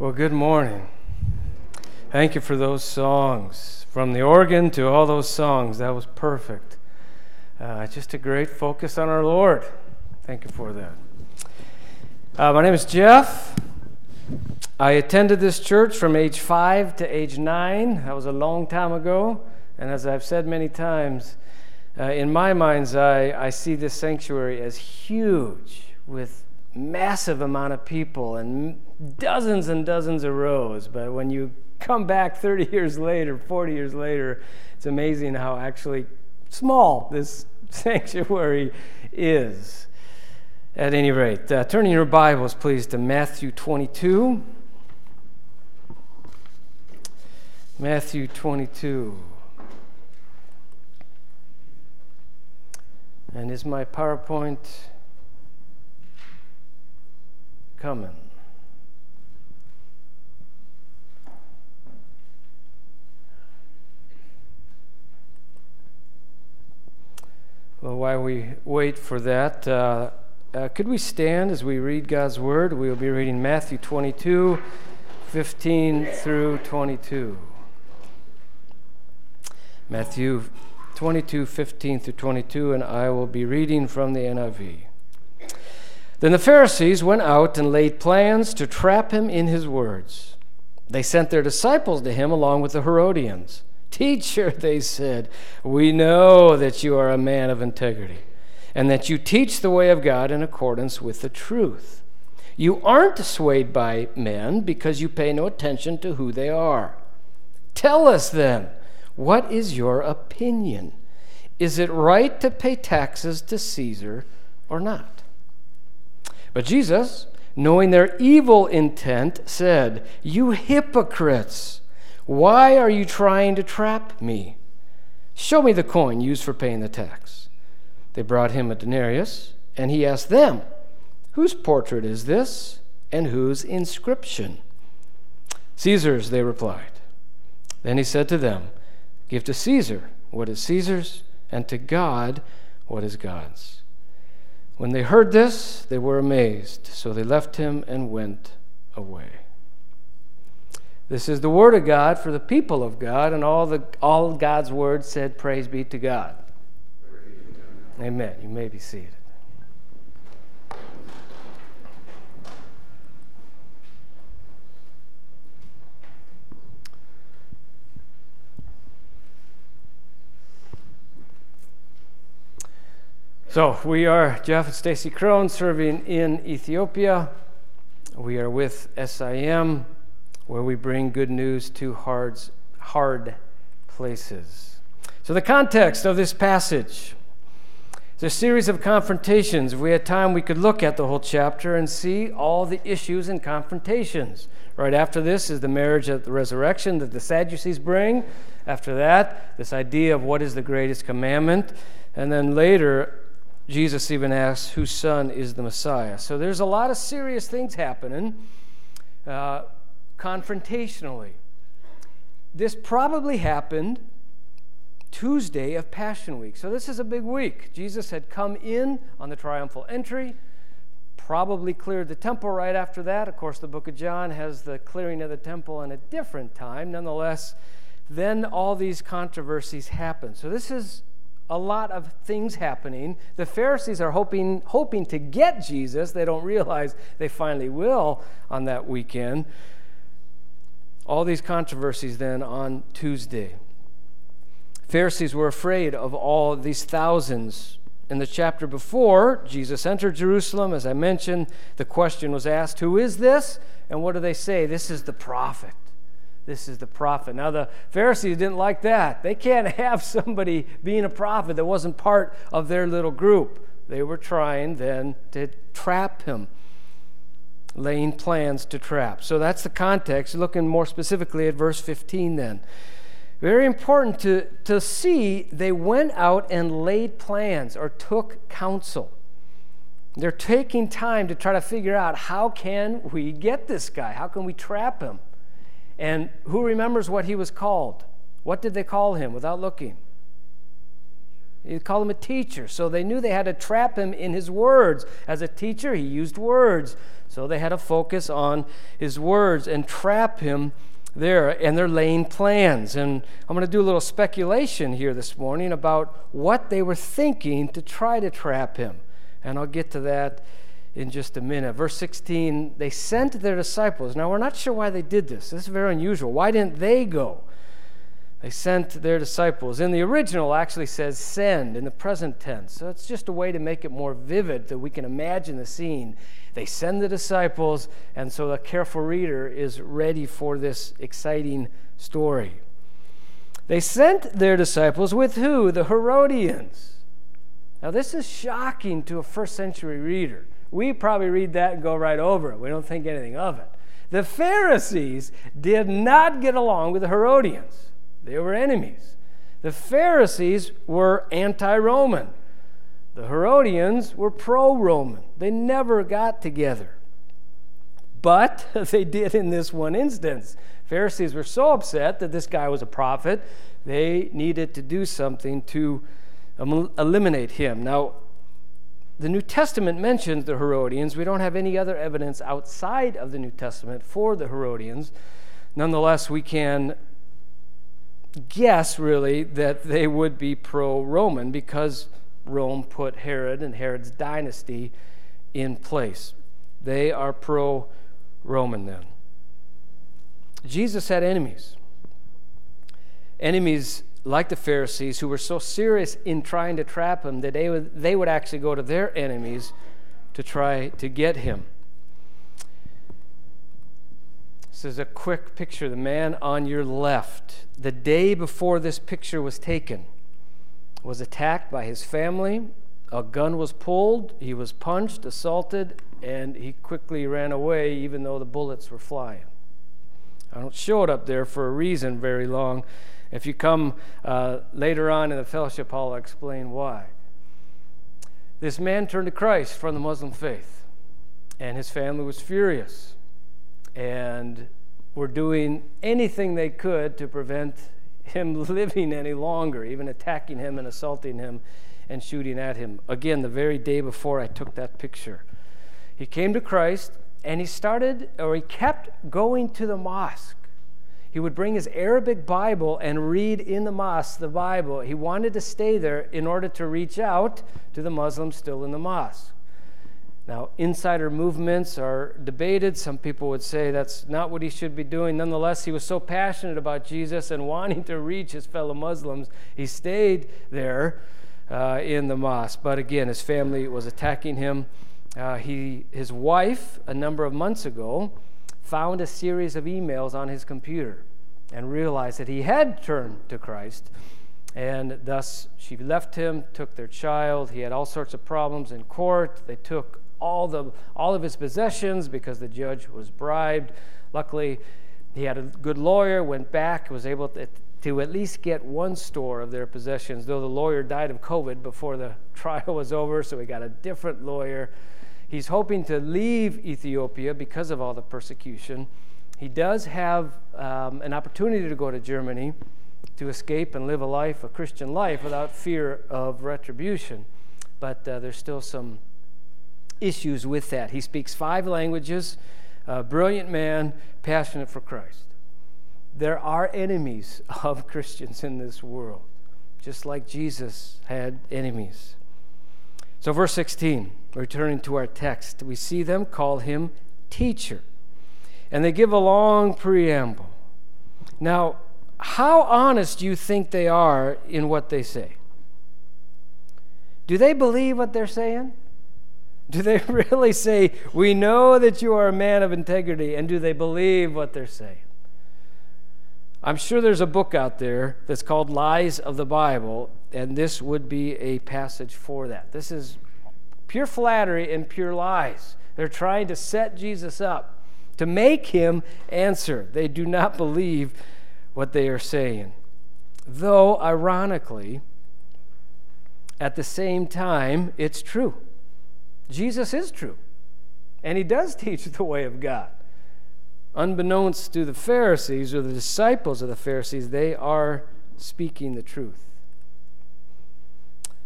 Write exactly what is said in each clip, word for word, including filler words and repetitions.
Well, good morning. Thank you for those songs. From the organ to all those songs, that was perfect. Uh, just a great focus on our Lord. Thank you for that. Uh, my name is Jeff. I attended this church from age five to age nine. That was a long time ago. And as I've said many times, uh, in my mind's eye, I see this sanctuary as huge with massive amount of people and dozens and dozens of rows. But when you come back thirty years later, forty years later, it's amazing how actually small this sanctuary is. At any rate, uh, turning your Bibles, please, to Matthew twenty-two. Matthew twenty-two. And is my PowerPoint coming? Well, while we wait for that, uh, uh, could we stand as we read God's Word? We will be reading Matthew twenty-two, fifteen through twenty-two. Matthew twenty-two, fifteen through twenty-two, and I will be reading from the N I V. Then the Pharisees went out and laid plans to trap him in his words. They sent their disciples to him along with the Herodians. "Teacher," they said, "we know that you are a man of integrity and that you teach the way of God in accordance with the truth. You aren't swayed by men because you pay no attention to who they are. Tell us then, what is your opinion? Is it right to pay taxes to Caesar or not?" But Jesus, knowing their evil intent, said, "You hypocrites! Why are you trying to trap me? Show me the coin used for paying the tax." They brought him a denarius, and he asked them, "Whose portrait is this, and whose inscription?" "Caesar's," they replied. Then he said to them, "Give to Caesar what is Caesar's, and to God what is God's." When they heard this, they were amazed, so they left him and went away. This is the word of God for the people of God, and all the all God's word said, "Praise be to God." Amen. You may be seated. So we are Jeff and Stacy Crone serving in Ethiopia. We are with S I M, where we bring good news to hard, hard places. So the context of this passage is a series of confrontations. If we had time, we could look at the whole chapter and see all the issues and confrontations. Right after this is the marriage at the resurrection that the Sadducees bring. After that, this idea of what is the greatest commandment. And then later, Jesus even asks whose son is the Messiah. So there's a lot of serious things happening uh, confrontationally. This probably happened Tuesday of Passion Week. So this is a big week. Jesus had come in on the triumphal entry, probably cleared the temple right after that. Of course, the book of John has the clearing of the temple in a different time. Nonetheless, then all these controversies happen. So this is a lot of things happening. The Pharisees are hoping hoping to get Jesus. They don't realize they finally will on that weekend. All these controversies then on Tuesday. Pharisees were afraid of all these thousands. In the chapter before, Jesus entered Jerusalem. As I mentioned, the question was asked, "Who is this?" And what do they say? "This is the prophet. This is the prophet." Now, the Pharisees didn't like that. They can't have somebody being a prophet that wasn't part of their little group. They were trying then to trap him, laying plans to trap. So that's the context. Looking more specifically at verse fifteen then. Very important to, to see they went out and laid plans or took counsel. They're taking time to try to figure out, how can we get this guy? How can we trap him? And who remembers what he was called? What did they call him without looking? He called him a teacher. So they knew they had to trap him in his words. As a teacher, he used words. So they had to focus on his words and trap him there. And they're laying plans. And I'm going to do a little speculation here this morning about what they were thinking to try to trap him. And I'll get to that in just a minute. Verse sixteen, they sent their disciples. Now, we're not sure why they did this. This is very unusual. Why didn't they go? They sent their disciples. In the original, actually says send in the present tense. So it's just a way to make it more vivid that we can imagine the scene. They send the disciples, and so the careful reader is ready for this exciting story. They sent their disciples with who? The Herodians. Now, this is shocking to a first century reader. We probably read that and go right over it. We don't think anything of it. The Pharisees did not get along with the Herodians. They were enemies. The Pharisees were anti-Roman. The Herodians were pro-Roman. They never got together. But they did in this one instance. Pharisees were so upset that this guy was a prophet, they needed to do something to um, eliminate him. Now, the New Testament mentions the Herodians. We don't have any other evidence outside of the New Testament for the Herodians. Nonetheless, we can guess, really, that they would be pro-Roman because Rome put Herod and Herod's dynasty in place. They are pro-Roman then. Jesus had enemies. Enemies like the Pharisees, who were so serious in trying to trap him that they would, they would actually go to their enemies to try to get him. This is a quick picture. The man on your left, the day before this picture was taken, was attacked by his family. A gun was pulled. He was punched, assaulted, and he quickly ran away even though the bullets were flying. I don't show it up there for a reason very long. If you come uh, later on in the fellowship, I'll explain why. This man turned to Christ from the Muslim faith, and his family was furious and were doing anything they could to prevent him living any longer, even attacking him and assaulting him and shooting at him. Again, the very day before I took that picture. He came to Christ, and he started, or he kept going to the mosque. He would bring his Arabic Bible and read in the mosque the Bible. He wanted to stay there in order to reach out to the Muslims still in the mosque. Now, insider movements are debated. Some people would say that's not what he should be doing. Nonetheless, he was so passionate about Jesus and wanting to reach his fellow Muslims, he stayed there uh, in the mosque. But again, his family was attacking him. Uh, he, his wife, a number of months ago, found a series of emails on his computer and realized that he had turned to Christ, and thus she left him, took their child. He had all sorts of problems in court. They took all the all of his possessions because the judge was bribed. Luckily, he had a good lawyer, went back, was able to, to at least get one store of their possessions, though the lawyer died of COVID before the trial was over, so he got a different lawyer. He's hoping to leave Ethiopia because of all the persecution. He does have um, an opportunity to go to Germany to escape and live a life, a Christian life, without fear of retribution. But uh, there's still some issues with that. He speaks five languages, a brilliant man, passionate for Christ. There are enemies of Christians in this world, just like Jesus had enemies. So verse sixteen, returning to our text, we see them call him teacher. And they give a long preamble. Now, how honest do you think they are in what they say? Do they believe what they're saying? Do they really say, we know that you are a man of integrity, and do they believe what they're saying? I'm sure there's a book out there that's called Lies of the Bible, and this would be a passage for that. This is pure flattery and pure lies. They're trying to set Jesus up, to make him answer. They do not believe what they are saying. Though, ironically, at the same time, it's true. Jesus is true, and he does teach the way of God. Unbeknownst to the Pharisees or the disciples of the Pharisees, they are speaking the truth.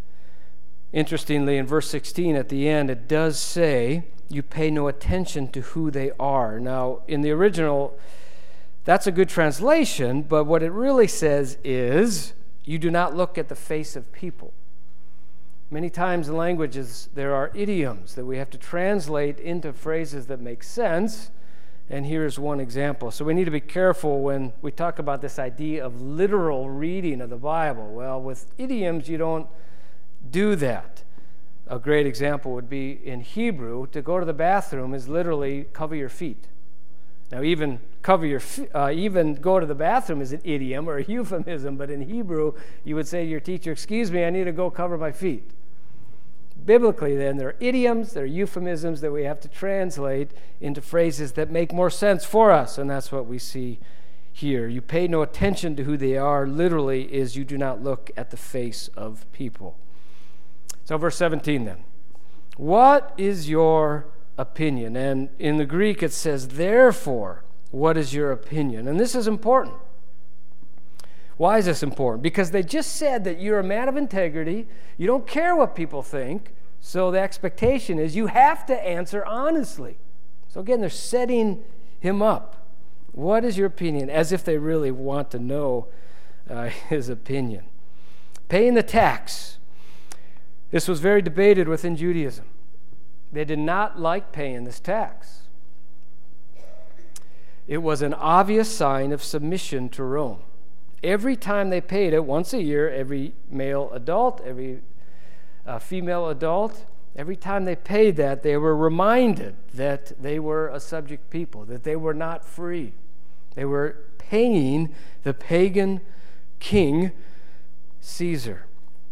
Interestingly, in verse sixteen at the end, it does say, you pay no attention to who they are. Now, in the original, that's a good translation, but what it really says is, you do not look at the face of people. Many times in languages, there are idioms that we have to translate into phrases that make sense, and here's one example. So we need to be careful when we talk about this idea of literal reading of the Bible. Well, with idioms, you don't do that. A great example would be in Hebrew, to go to the bathroom is literally cover your feet. Now, even cover your, uh, even go to the bathroom is an idiom or a euphemism, but in Hebrew, you would say to your teacher, excuse me, I need to go cover my feet. Biblically, then, there are idioms, there are euphemisms that we have to translate into phrases that make more sense for us, and that's what we see here. You pay no attention to who they are, literally, is you do not look at the face of people. So verse seventeen then. What is your opinion? And in the Greek it says, therefore, what is your opinion? And this is important. Why is this important? Because they just said that you're a man of integrity, you don't care what people think, so the expectation is you have to answer honestly. So again, they're setting him up. What is your opinion? As if they really want to know uh, his opinion. Paying the tax. This was very debated within Judaism. They did not like paying this tax. It was an obvious sign of submission to Rome. Every time they paid it, once a year, every male adult, every uh, female adult, every time they paid that, they were reminded that they were a subject people, that they were not free. They were paying the pagan king, Caesar.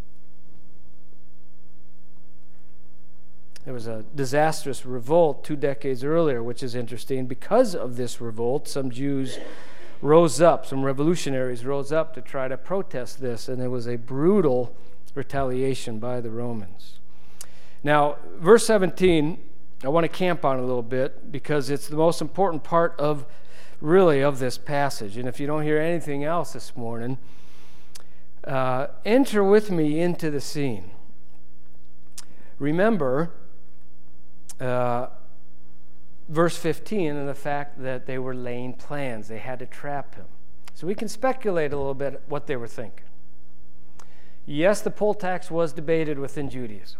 There was a disastrous revolt two decades earlier, which is interesting. Because of this revolt, some Jews rose up, some revolutionaries rose up to try to protest this, and there was a brutal retaliation by the Romans. Now, verse seventeen, I want to camp on a little bit because it's the most important part of, really, of this passage. And if you don't hear anything else this morning, uh, enter with me into the scene. Remember, Uh, verse fifteen, and the fact that they were laying plans. They had to trap him. So we can speculate a little bit what they were thinking. Yes, the poll tax was debated within Judaism.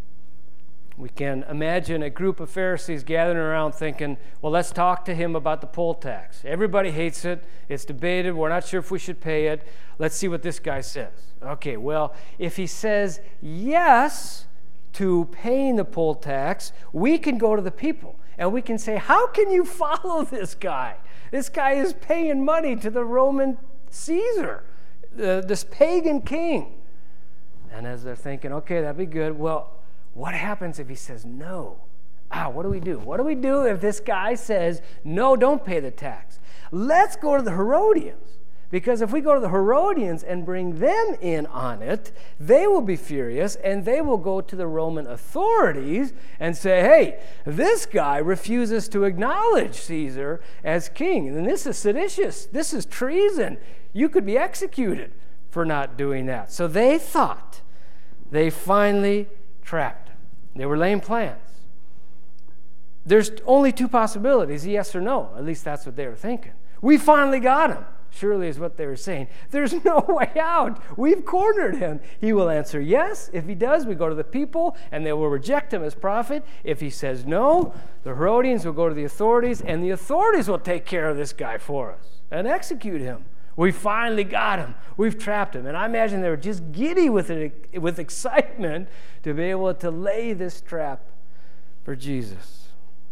We can imagine a group of Pharisees gathering around thinking, well, let's talk to him about the poll tax. Everybody hates it. It's debated. We're not sure if we should pay it. Let's see what this guy says. Okay, well, if he says yes to paying the poll tax, we can go to the people and we can say, how can you follow this guy? This guy is paying money to the Roman Caesar, uh, this pagan king. And as they're thinking, okay, that'd be good. Well, what happens if he says no? Ah, what do we do? What do we do if this guy says, no, don't pay the tax? Let's go to the Herodians. Because if we go to the Herodians and bring them in on it, they will be furious and they will go to the Roman authorities and say, hey, this guy refuses to acknowledge Caesar as king. And this is seditious. This is treason. You could be executed for not doing that. So they thought they finally trapped him. They were laying plans. There's only two possibilities, yes or no. At least that's what they were thinking. We finally got him. Surely is what they were saying. There's no way out. We've cornered him. He will answer yes. If he does, we go to the people, and they will reject him as prophet. If he says no, the Herodians will go to the authorities, and the authorities will take care of this guy for us and execute him. We finally got him. We've trapped him. And I imagine they were just giddy with it, with excitement to be able to lay this trap for Jesus.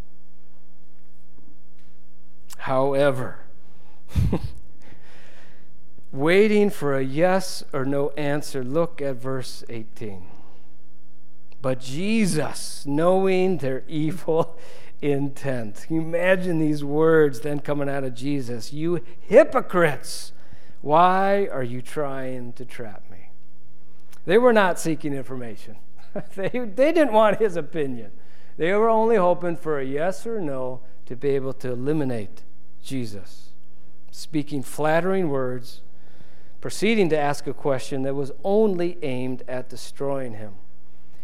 However, waiting for a yes or no answer, look at verse eighteen. But Jesus, knowing their evil intent. Can you imagine these words then coming out of Jesus? You hypocrites, why are you trying to trap me? They were not seeking information. they, they didn't want his opinion. They were only hoping for a yes or no to be able to eliminate Jesus. Speaking flattering words, proceeding to ask a question that was only aimed at destroying him.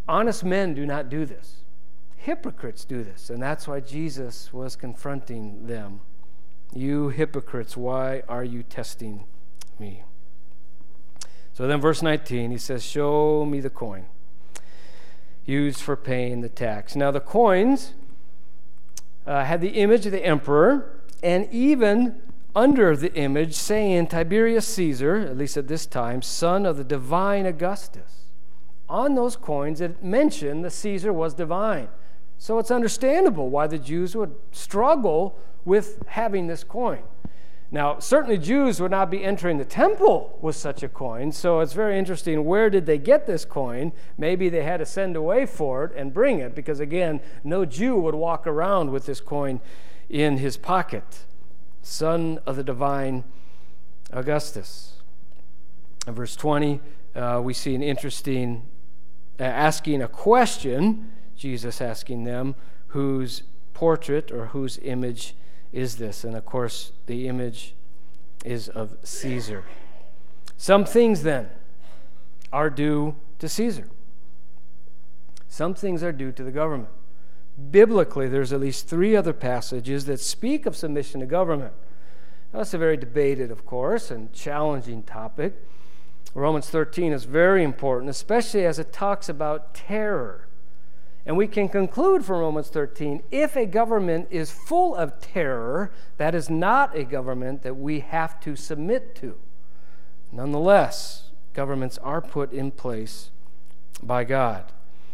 Honest men do not do this. Hypocrites do this, and that's why Jesus was confronting them. You hypocrites, why are you testing me? So then verse nineteen, he says, show me the coin used for paying the tax. Now the coins uh, had the image of the emperor, and even under the image saying Tiberius Caesar, at least at this time, son of the divine Augustus. On those coins it mentioned that Caesar was divine. So it's understandable why the Jews would struggle with having this coin. Now, certainly Jews would not be entering the temple with such a coin, so it's very interesting, where did they get this coin? Maybe they had to send away for it and bring it, because again, no Jew would walk around with this coin in his pocket. Son of the divine Augustus. In verse twenty, uh, we see an interesting uh, asking a question, Jesus asking them, whose portrait or whose image is this? And of course, the image is of Caesar. Some things then are due to Caesar. Some things are due to the government. Biblically, there's at least three other passages that speak of submission to government. Now, that's a very debated, of course, and challenging topic. Romans thirteen is very important, especially as it talks about terror. And we can conclude from Romans thirteen, if a government is full of terror, that is not a government that we have to submit to. Nonetheless, governments are put in place by God.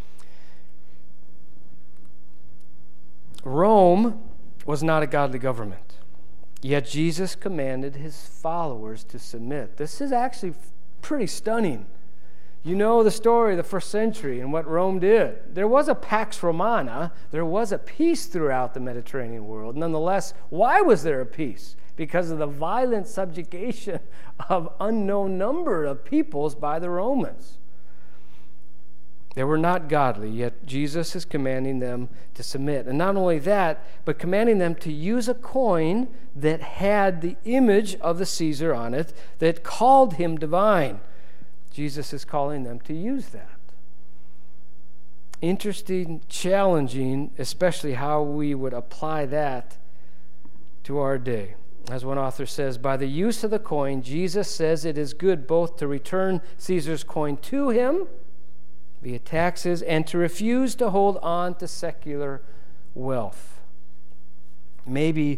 Rome was not a godly government, yet Jesus commanded his followers to submit. This is actually pretty stunning. You know the story of the first century and what Rome did. There was a Pax Romana. There was a peace throughout the Mediterranean world. Nonetheless, why was there a peace? Because of the violent subjugation of unknown number of peoples by the Romans. They were not godly, yet Jesus is commanding them to submit. And not only that, but commanding them to use a coin that had the image of the Caesar on it, that called him divine. Jesus is calling them to use that. Interesting, challenging, especially how we would apply that to our day. As one author says, by the use of the coin, Jesus says it is good both to return Caesar's coin to him, via taxes, and to refuse to hold on to secular wealth. Maybe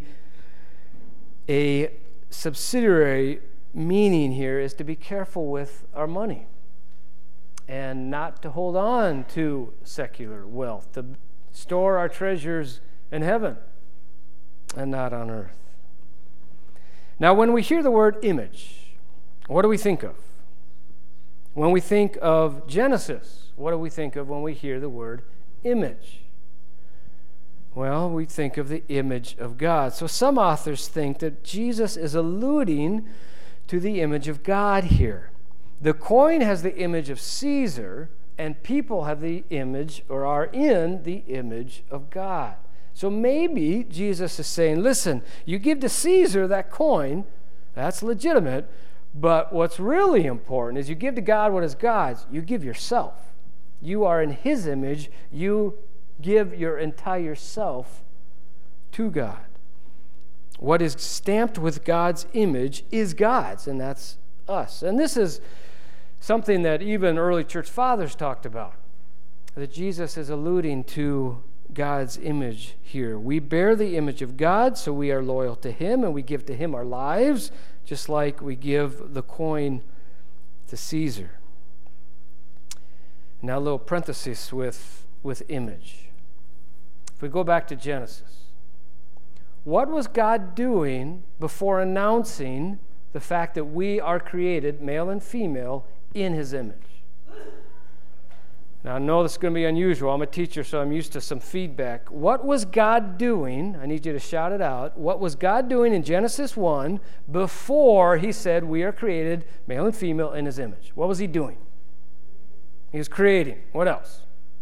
a subsidiary meaning here is to be careful with our money and not to hold on to secular wealth, to store our treasures in heaven and not on earth. Now, when we hear the word image, what do we think of? When we think of Genesis, what do we think of when we hear the word image? Well, we think of the image of God. So some authors think that Jesus is alluding to the image of God here. The coin has the image of Caesar, and people have the image or are in the image of God. So maybe Jesus is saying, listen, you give to Caesar that coin, that's legitimate, but what's really important is you give to God what is God's. You give yourself. You are in his image. You give your entire self to God. What is stamped with God's image is God's, and that's us. And this is something that even early church fathers talked about, that Jesus is alluding to God's image here. We bear the image of God, so we are loyal to him, and we give to him our lives, just like we give the coin to Caesar. Now a little parenthesis with, with image. If we go back to Genesis, what was God doing before announcing the fact that we are created, male and female, in his image? Now, I know this is going to be unusual. I'm a teacher, so I'm used to some feedback. What was God doing? I need you to shout it out. What was God doing in Genesis one before he said we are created, male and female, in his image? What was he doing? He was creating. What else?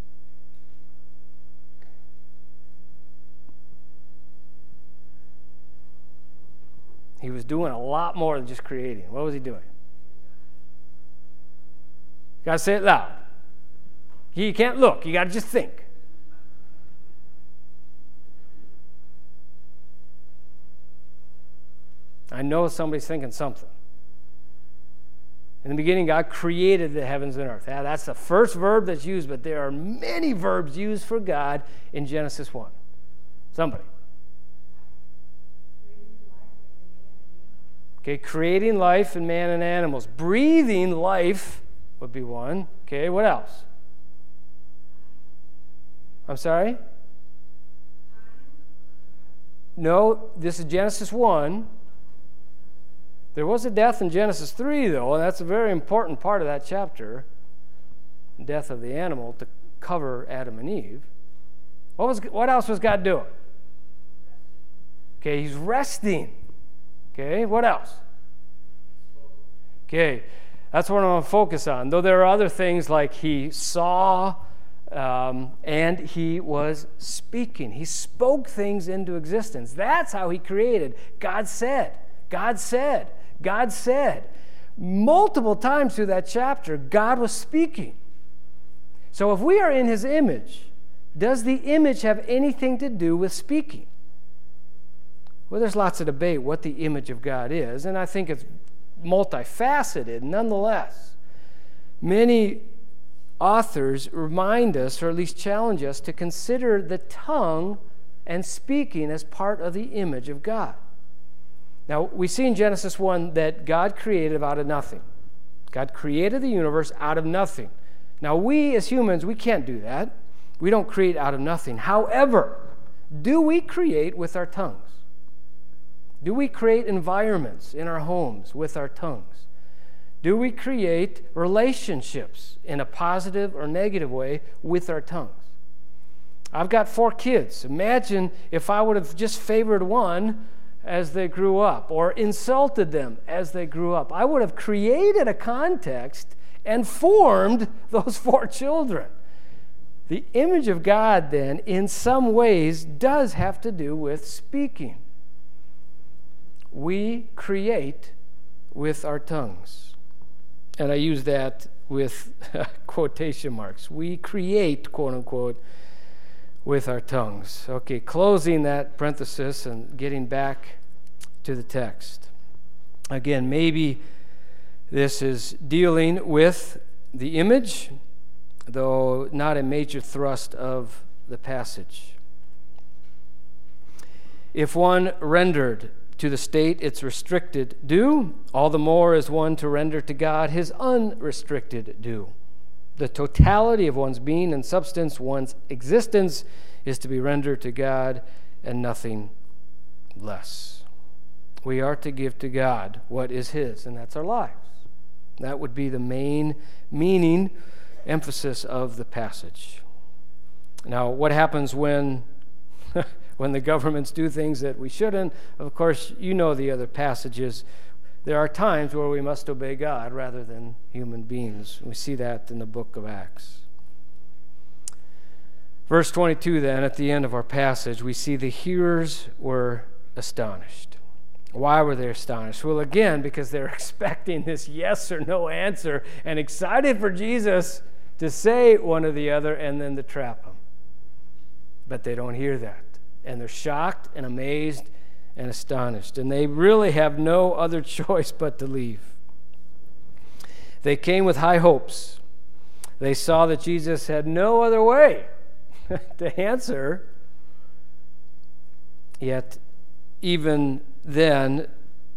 He was doing a lot more than just creating. What was he doing? You got to say it loud. You can't look. You got to just think. I know somebody's thinking something. In the beginning, God created the heavens and earth. Now, that's the first verb that's used, but there are many verbs used for God in Genesis one. Somebody. Okay, creating life in man and animals. Breathing life would be one. Okay, what else? I'm sorry? No, this is Genesis one. There was a death in Genesis three, though, and that's a very important part of that chapter, the death of the animal to cover Adam and Eve. What was? What else was God doing? Okay, he's resting. Okay, what else? Okay, that's what I'm going to focus on. Though there are other things like he saw um, and he was speaking. He spoke things into existence. That's how he created. God said, God said, God said. Multiple times through that chapter, God was speaking. So if we are in his image, does the image have anything to do with speaking? Well, there's lots of debate what the image of God is, and I think it's multifaceted nonetheless. Many authors remind us, or at least challenge us, to consider the tongue and speaking as part of the image of God. Now, we see in Genesis one that God created out of nothing. God created the universe out of nothing. Now, we as humans, we can't do that. We don't create out of nothing. However, do we create with our tongues? Do we create environments in our homes with our tongues? Do we create relationships in a positive or negative way with our tongues? I've got four kids. Imagine if I would have just favored one as they grew up or insulted them as they grew up. I would have created a context and formed those four children. The image of God, then, in some ways, does have to do with speaking. We create with our tongues. And I use that with quotation marks. We create, quote unquote, with our tongues. Okay, closing that parenthesis and getting back to the text. Again, maybe this is dealing with the image, though not a major thrust of the passage. If one rendered to the state its restricted due, all the more is one to render to God his unrestricted due. The totality of one's being and substance, one's existence, is to be rendered to God and nothing less. We are to give to God what is his, and that's our lives. That would be the main meaning, emphasis of the passage. Now, what happens when when the governments do things that we shouldn't? Of course, you know the other passages. There are times where we must obey God rather than human beings. We see that in the book of Acts. Verse twenty-two, then, at the end of our passage, we see the hearers were astonished. Why were they astonished? Well, again, because they're expecting this yes or no answer and excited for Jesus to say one or the other and then to trap him. But they don't hear that. And they're shocked and amazed and astonished. And they really have no other choice but to leave. They came with high hopes. They saw that Jesus had no other way to answer. Yet, even then,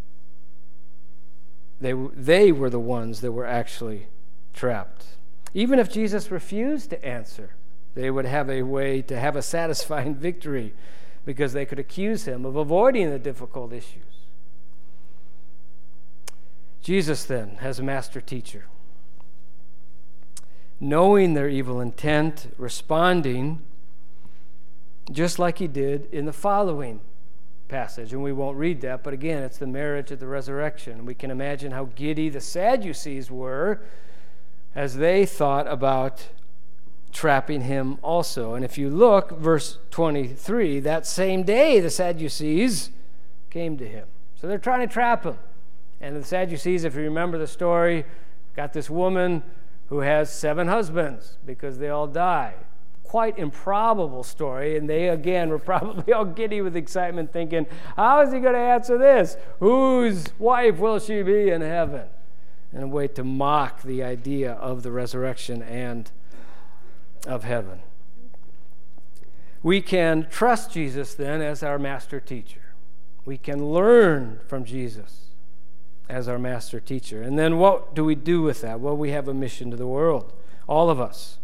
they, they were the ones that were actually trapped. Even if Jesus refused to answer, they would have a way to have a satisfying victory because they could accuse him of avoiding the difficult issues. Jesus, then, as a master teacher, knowing their evil intent, responding just like he did in the following passage. And we won't read that, but again, it's the marriage of the resurrection. We can imagine how giddy the Sadducees were as they thought about trapping him also. And if you look, verse twenty-three, that same day the Sadducees came to him. So they're trying to trap him. And the Sadducees, if you remember the story, got this woman who has seven husbands because they all die. Quite improbable story, and they again were probably all giddy with excitement thinking, how is he going to answer this? Whose wife will she be in heaven? In a way to mock the idea of the resurrection and of heaven. We can trust Jesus then as our master teacher. We can learn from Jesus as our master teacher. And then what do we do with that? Well, we have a mission to the world, all of us.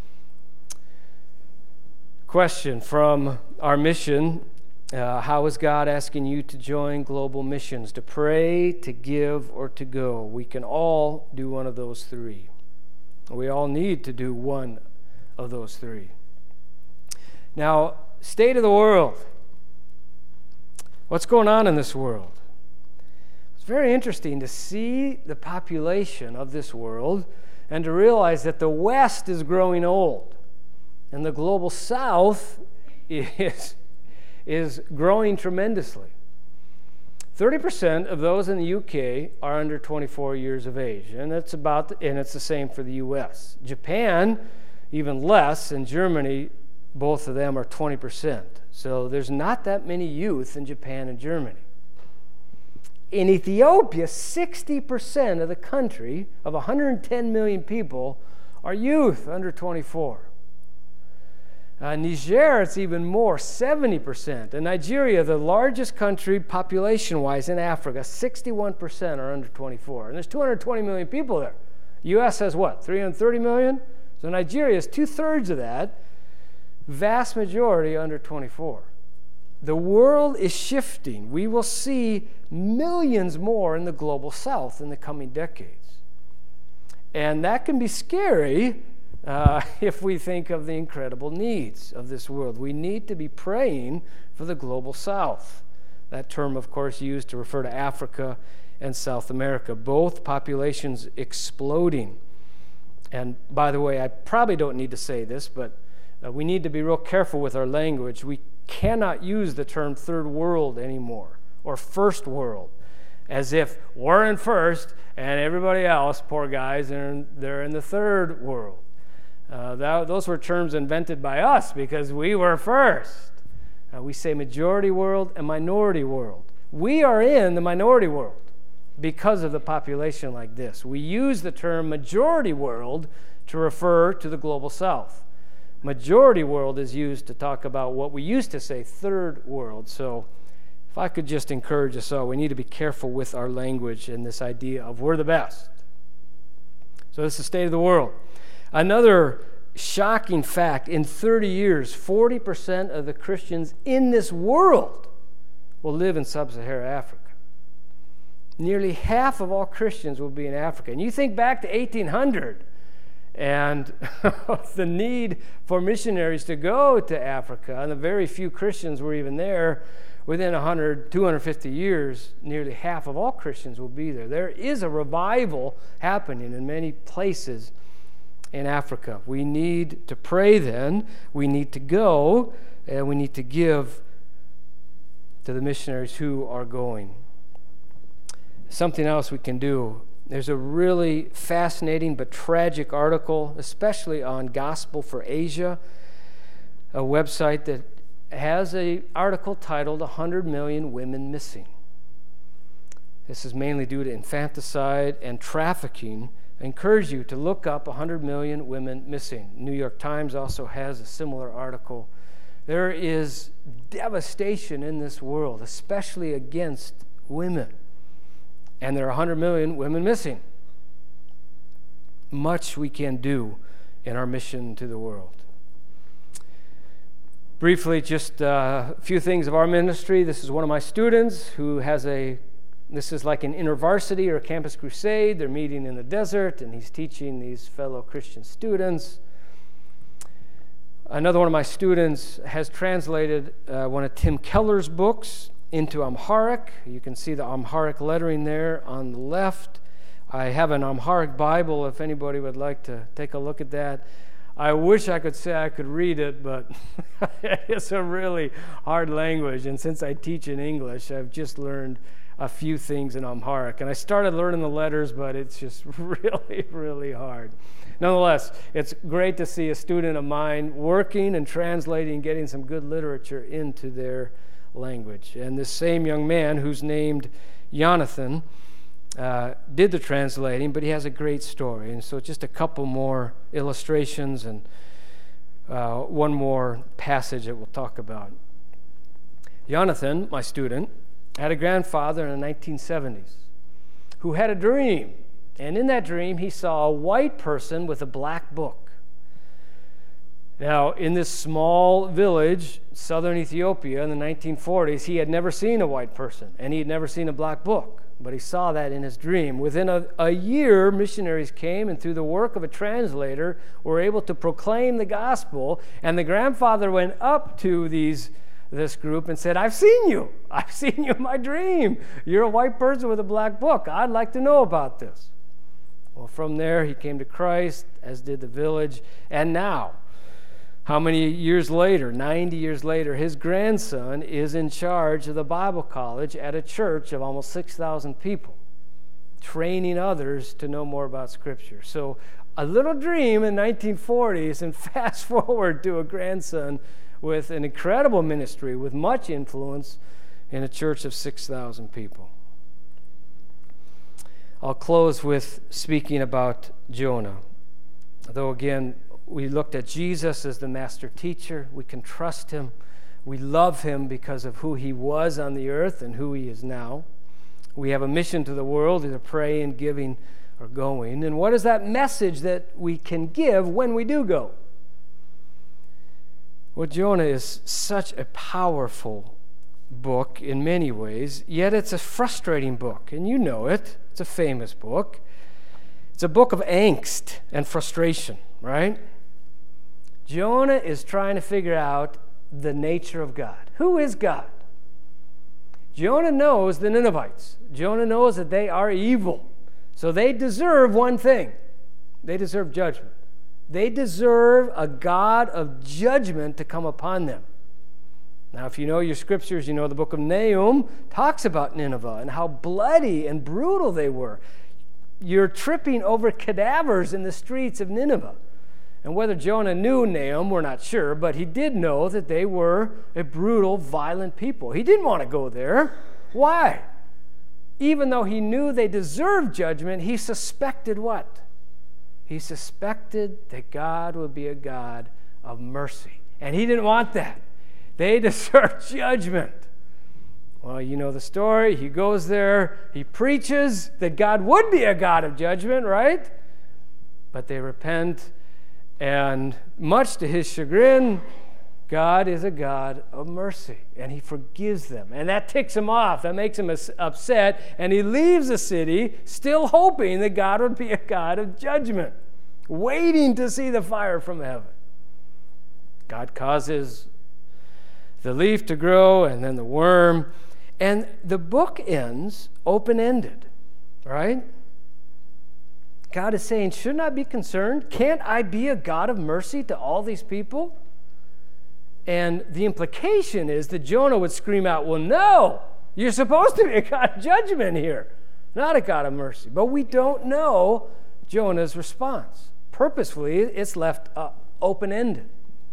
Question from our mission, uh, how is God asking you to join global missions, to pray, to give, or to go? We can all do one of those three. We all need to do one of those three. Now, state of the world. What's going on in this world? It's very interesting to see the population of this world and to realize that the West is growing old. And the global South is, is growing tremendously. thirty percent of those in the U K are under twenty-four years of age, and it's about the, and it's the same for the U S. Japan, even less, and Germany, both of them are twenty percent. So there's not that many youth in Japan and Germany. In Ethiopia, sixty percent of the country, of one hundred ten million people, are youth under twenty-four. Uh, Niger, it's even more, seventy percent. And Nigeria, the largest country population-wise in Africa, sixty-one percent are under twenty-four. And there's two hundred twenty million people there. U S has what, three hundred thirty million? So Nigeria is two-thirds of that. Vast majority under twenty-four. The world is shifting. We will see millions more in the global South in the coming decades. And that can be scary uh, if we think of the incredible needs of this world. We need to be praying for the global South. That term, of course, used to refer to Africa and South America. Both populations exploding. And by the way, I probably don't need to say this, but uh, we need to be real careful with our language. We cannot use the term third world anymore, or first world, as if we're in first and everybody else, poor guys, they're in, they're in the third world. Uh, that, those were terms invented by us because we were first. Uh, we say majority world and minority world. We are in the minority world because of the population like this. We use the term majority world to refer to the global South. Majority world is used to talk about what we used to say third world. So if I could just encourage us all, we need to be careful with our language and this idea of we're the best. So this is the state of the world. Another shocking fact, in thirty years, forty percent of the Christians in this world will live in sub-Saharan Africa. Nearly half of all Christians will be in Africa. And you think back to eighteen hundred and the need for missionaries to go to Africa, and the very few Christians were even there. Within one hundred, two hundred fifty years, nearly half of all Christians will be there. There is a revival happening in many places in Africa. We need to pray then, we need to go, and we need to give to the missionaries who are going. Something else we can do. There's a really fascinating but tragic article, especially on Gospel for Asia, a website that has an article titled one hundred million Women Missing. This is mainly due to infanticide and trafficking. I encourage you to look up one hundred million women missing. New York Times also has a similar article. There is devastation in this world, especially against women. And there are one hundred million women missing. Much we can do in our mission to the world. Briefly, just uh, a few things of our ministry. This is one of my students who has a This is like an InterVarsity or a Campus Crusade. They're meeting in the desert, and he's teaching these fellow Christian students. Another one of my students has translated uh, one of Tim Keller's books into Amharic. You can see the Amharic lettering there on the left. I have an Amharic Bible if anybody would like to take a look at that. I wish I could say I could read it, but it's a really hard language, and since I teach in English, I've just learned a few things in Amharic. And I started learning the letters, but it's just really, really hard. Nonetheless, it's great to see a student of mine working and translating, getting some good literature into their language. And this same young man, who's named Jonathan, uh, did the translating, but he has a great story. And so just a couple more illustrations and uh, one more passage that we'll talk about. Jonathan, my student, had a grandfather in the nineteen seventies who had a dream. And in that dream, he saw a white person with a black book. Now, in this small village, southern Ethiopia, in the nineteen forties, he had never seen a white person, and he had never seen a black book. But he saw that in his dream. Within a, a year, missionaries came, and through the work of a translator, were able to proclaim the gospel. And the grandfather went up to these this group and said, I've seen you. I've seen you in my dream. You're a white person with a black book. I'd like to know about this. Well, from there, he came to Christ, as did the village. And now, how many years later, ninety years later, his grandson is in charge of the Bible college at a church of almost six thousand people, training others to know more about Scripture. So a little dream in nineteen forties, and fast forward to a grandson with an incredible ministry, with much influence in a church of six thousand people. I'll close with speaking about Jonah. Though again, we looked at Jesus as the master teacher. We can trust him. We love him because of who he was on the earth and who he is now. We have a mission to the world, either praying, giving, or going. And what is that message that we can give when we do go? Well, Jonah is such a powerful book in many ways, yet it's a frustrating book, and you know it. It's a famous book. It's a book of angst and frustration, right? Jonah is trying to figure out the nature of God. Who is God? Jonah knows the Ninevites. Jonah knows that they are evil. So they deserve one thing. They deserve judgment. They deserve a God of judgment to come upon them. Now, if you know your scriptures, you know the book of Nahum talks about Nineveh and how bloody and brutal they were. You're tripping over cadavers in the streets of Nineveh. And whether Jonah knew Nahum, we're not sure, but he did know that they were a brutal, violent people. He didn't want to go there. Why? Even though he knew they deserved judgment, he suspected what? He suspected that God would be a God of mercy. And he didn't want that. They deserve judgment. Well, you know the story. He goes there. He preaches that God would be a God of judgment, right? But they repent. And much to his chagrin, God is a God of mercy. And he forgives them. And that ticks him off. That makes him upset. And he leaves the city still hoping that God would be a God of judgment, waiting to see the fire from heaven. God causes the leaf to grow and then the worm. And the book ends open-ended, right? God is saying, shouldn't I be concerned? Can't I be a God of mercy to all these people? And the implication is that Jonah would scream out, well, no, you're supposed to be a God of judgment here, not a God of mercy. But we don't know Jonah's response. Purposefully, it's left uh, open-ended.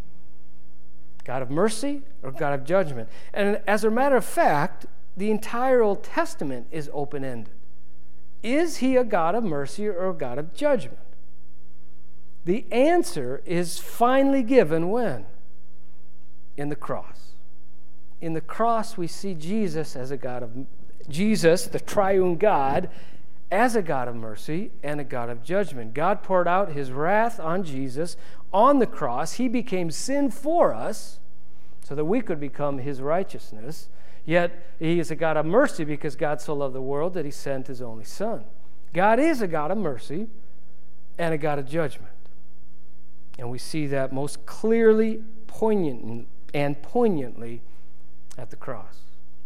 God of mercy or God of judgment? And as a matter of fact, the entire Old Testament is open-ended. Is he a God of mercy or a God of judgment? The answer is finally given when? In the cross. In the cross, we see Jesus as a God of Jesus, the triune God, as a God of mercy and a God of judgment. God poured out his wrath on Jesus on the cross. He became sin for us so that we could become his righteousness. Yet he is a God of mercy because God so loved the world that he sent his only Son. God is a God of mercy and a God of judgment. And we see that most clearly, poignant and poignantly at the cross.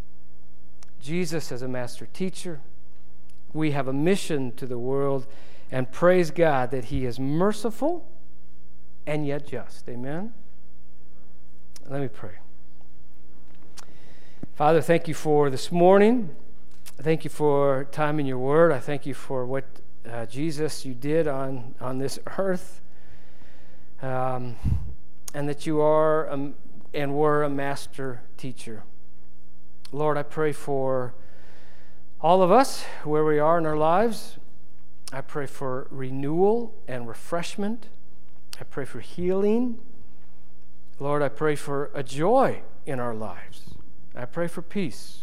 Jesus as a master teacher. We have a mission to the world, and praise God that he is merciful and yet just. Amen? Let me pray. Father, thank you for this morning. I thank you for time in your word. I thank you for what, uh, Jesus, you did on, on this earth, um, and that you are a, and were a master teacher. Lord, I pray for all of us, where we are in our lives. I pray for renewal and refreshment. I pray for healing. Lord, I pray for a joy in our lives. I pray for peace.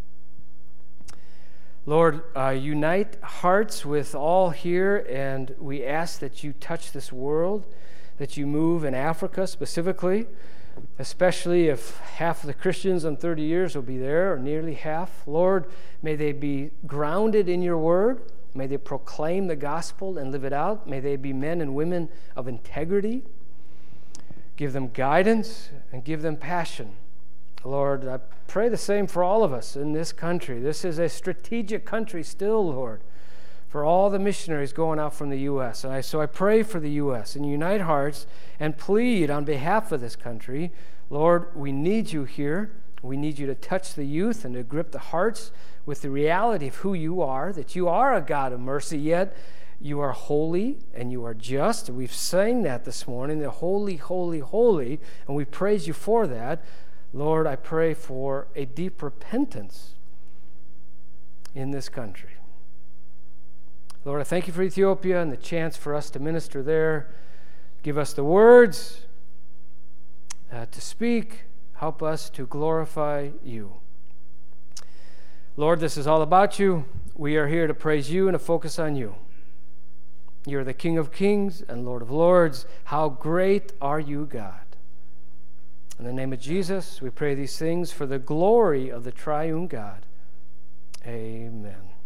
Lord, uh, unite hearts with all here, and we ask that you touch this world, that you move in Africa specifically, especially if half of the Christians in thirty years will be there, or nearly half. Lord, may they be grounded in your word. May they proclaim the gospel and live it out. May they be men and women of integrity. Give them guidance and give them passion. Lord, I pray the same for all of us in this country. This is a strategic country still, Lord, for all the missionaries going out from the U S And I, so I pray for the U S and unite hearts and plead on behalf of this country. Lord, we need you here. We need you to touch the youth and to grip the hearts with the reality of who you are, that you are a God of mercy, yet you are holy and you are just. And we've sang that this morning, the holy, holy, holy, and we praise you for that. Lord, I pray for a deep repentance in this country. Lord, I thank you for Ethiopia and the chance for us to minister there. Give us the words uh, to speak. Help us to glorify you. Lord, this is all about you. We are here to praise you and to focus on you. You're the King of kings and Lord of lords. How great are you, God? In the name of Jesus, we pray these things for the glory of the triune God. Amen.